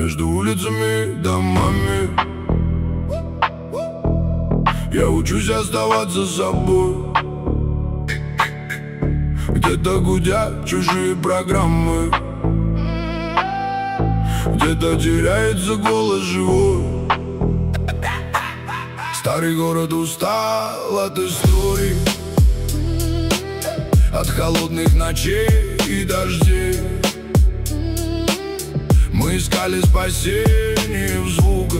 Между улицами и домами я учусь оставаться собой. Где-то гудят чужие программы, где-то теряется голос живой. Старый город устал от историй, от холодных ночей и дождей. Мы искали спасение в звуках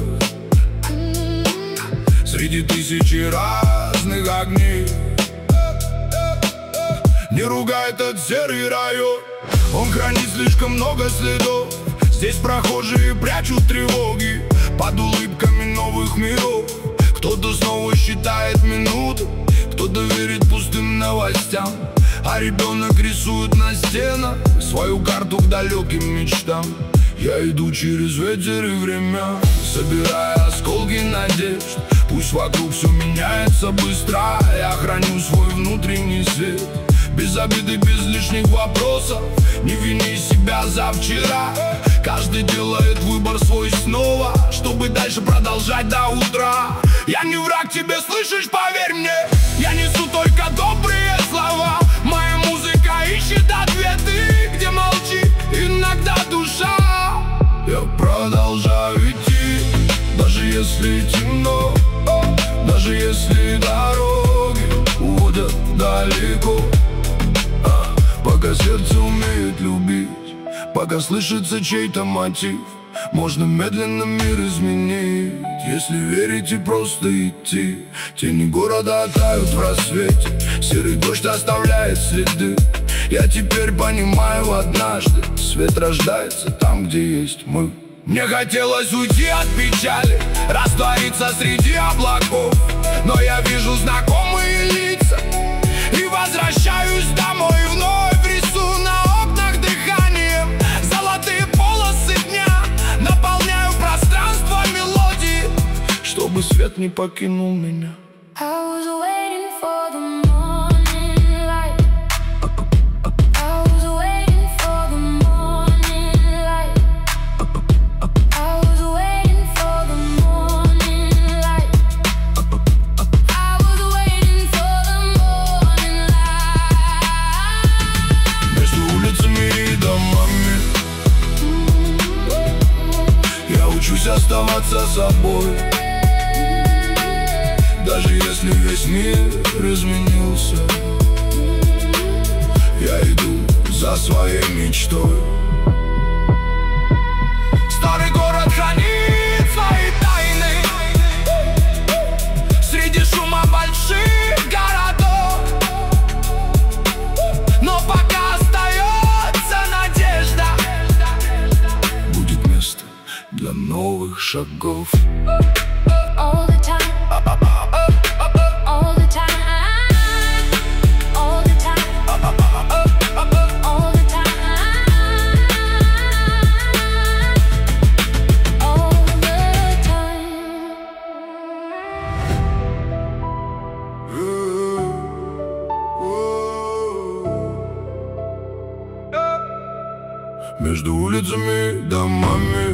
среди тысячи разных огней. Не ругай этот серый район, он хранит слишком много следов. Здесь прохожие прячут тревоги под улыбками новых миров. Кто-то снова считает минуты, кто-то верит пустым новостям, а ребенок рисует на стенах свою карту к далеким мечтам. Я иду через ветер и время, собирая осколки надежд. Пусть вокруг все меняется быстро, я храню свой внутренний свет. Без обиды, без лишних вопросов, не вини себя за вчера. Каждый делает выбор свой снова, чтобы дальше продолжать до утра. Я не враг тебе, слышишь, поверь мне, я несу только добрые слова. Моя музыка ищет ответы, где молчит иногда душа. Я продолжаю идти, даже если темно, даже если дороги уводят далеко. Пока сердце умеет любить, пока слышится чей-то мотив, можно медленно мир изменить, если верить и просто идти. Тени города тают в рассвете, серый дождь оставляет следы. Я теперь понимаю однажды, свет рождается там, где есть мы. Мне хотелось уйти от печали, раствориться среди облаков, но я вижу знакомые лица и возвращаюсь домой вновь. Рисую на окнах дыханием золотые полосы дня, наполняю пространство мелодии, чтобы свет не покинул меня. Учусь оставаться собой, даже если весь мир изменился. Я иду за своей мечтой. Старый город хранит свои тайны среди шума больших городов, но пока остается надежда, будет место для новых шагов. Между улицами и домами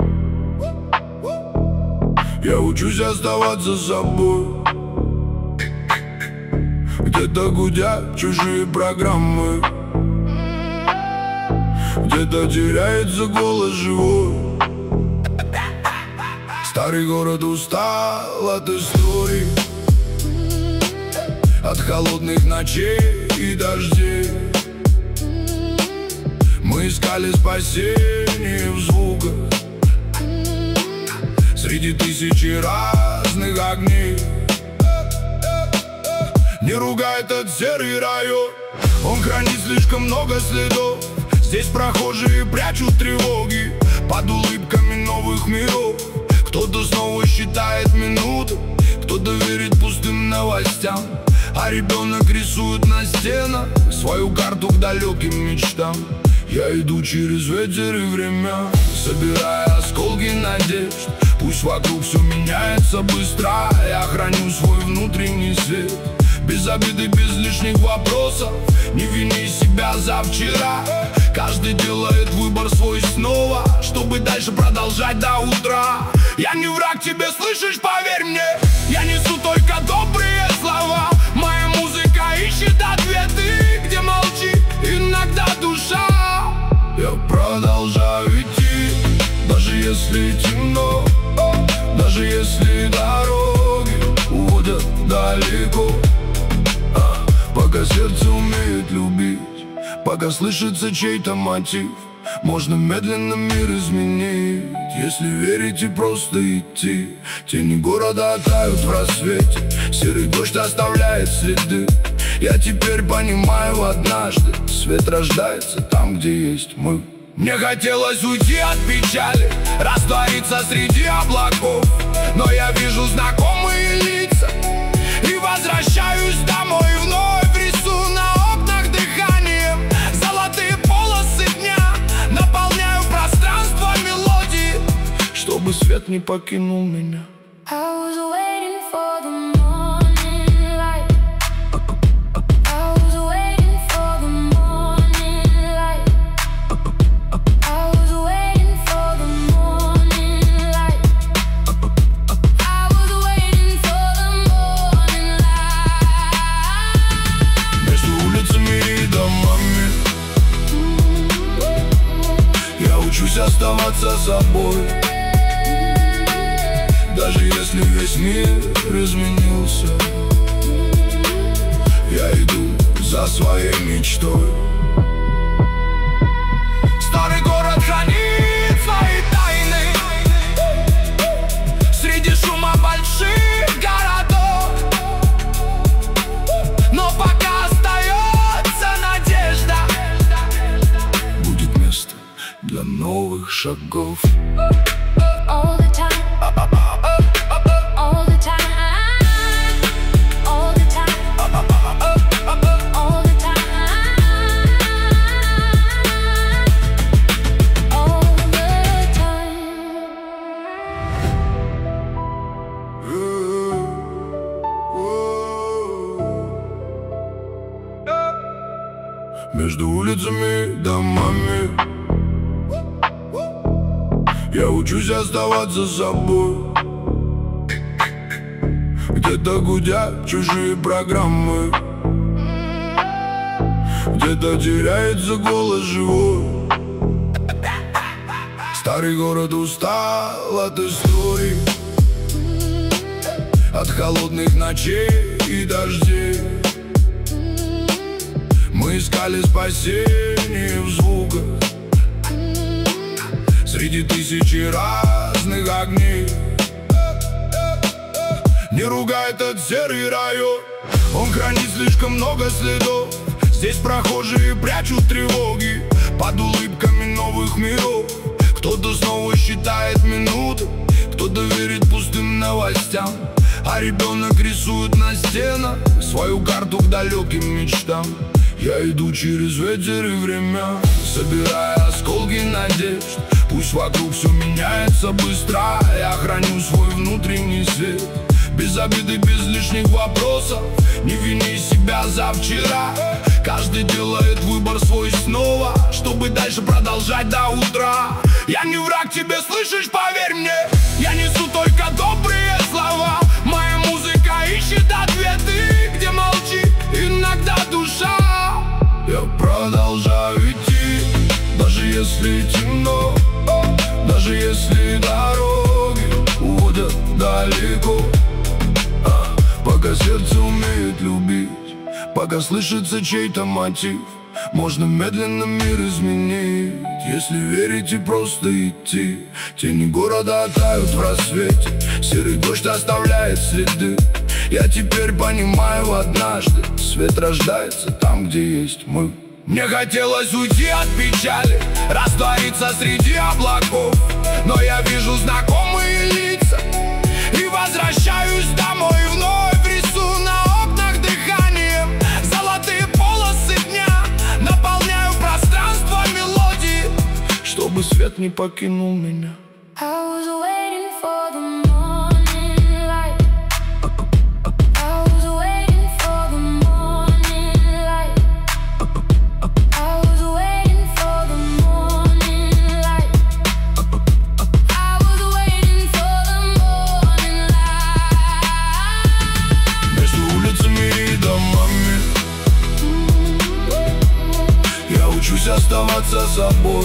я учусь оставаться собой. Где-то гудят чужие программы, где-то теряется голос живой. Старый город устал от историй, от холодных ночей и дождей. Мы искали спасение в звуках среди тысячи разных огней. Не ругай этот серый район, он хранит слишком много следов. Здесь прохожие прячут тревоги под улыбками новых миров. Кто-то снова считает минуты, кто-то верит пустым новостям, а ребенок рисует на стенах свою карту к далеким мечтам. Я иду через ветер и время, собирая осколки надежд. Пусть вокруг все меняется быстро, я храню свой внутренний свет. без обиды, без лишних вопросов. Не вини себя за вчера. Каждый делает выбор свой снова, чтобы дальше продолжать до утра. Я не враг тебе, слышишь, поверь мне. Я несу только добрые слова. Моя музыка ищет ответы, где молчит иногда душа. Я продолжаю идти, даже если темно, даже если дороги уводят далеко. Пока сердце умеет любить, пока слышится чей-то мотив, можно медленно мир изменить, если верить и просто идти. Тени города тают в рассвете, серый дождь оставляет следы. Я теперь понимаю, однажды свет рождается там, где есть мы. Мне хотелось уйти от печали, раствориться среди облаков, но я вижу знакомые лица и возвращаюсь домой вновь. Рисую на окнах дыханием золотые полосы дня, наполняю пространство мелодии, чтобы свет не покинул меня. Учусь оставаться собой, даже если весь мир изменился. Я иду за своей мечтой. Старый город хранит свои тайны среди шума больших городов, но пока остается надежда, будет место для новых шагов. Между улицами и домами я учусь оставаться собой. Где-то гудят чужие программы, где-то теряется голос живой. Старый город устал от историй, от холодных ночей и дождей. Мы искали спасение в звуках среди тысячи разных огней. Не ругай этот серый район, он хранит слишком много следов. Здесь прохожие прячут тревоги под улыбками новых миров. Кто-то снова считает минуты, кто-то верит пустым новостям, а ребенок рисует на стенах свою карту к далеким мечтам. Я иду через ветер и время, собирая осколки надежд. Пусть вокруг все меняется быстро, я храню свой внутренний свет. Без обиды, без лишних вопросов, не вини себя за вчера. Каждый делает выбор свой снова, чтобы дальше продолжать до утра. Я не враг тебе, слышишь, поверь мне. Я несу только добрые слова. Моя музыка ищет ответы, где молчит иногда душа. Я продолжаю идти, даже если темно, даже если дороги уводят далеко. Пока сердце умеет любить, пока слышится чей-то мотив, можно медленно мир изменить, если верить и просто идти. Тени города тают в рассвете, серый дождь оставляет следы. Я теперь понимаю, однажды свет рождается там, где есть мы. Мне хотелось уйти от печали, раствориться среди облаков, но я вижу знакомые лица и возвращаюсь домой вновь. Рисую на окнах дыханием золотые полосы дня, наполняю пространство мелодии, чтобы свет не покинул меня. I was waiting for the оставаться собой.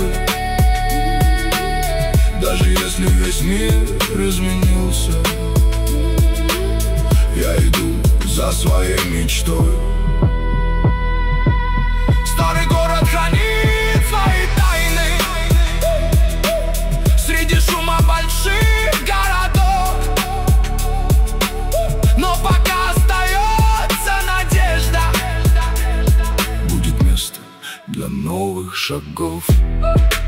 Даже если весь мир изменился, я иду за своей мечтой. Старый город хранит свои тайны среди шума больших городов, но пока остается надежда, будет место для новых шагов.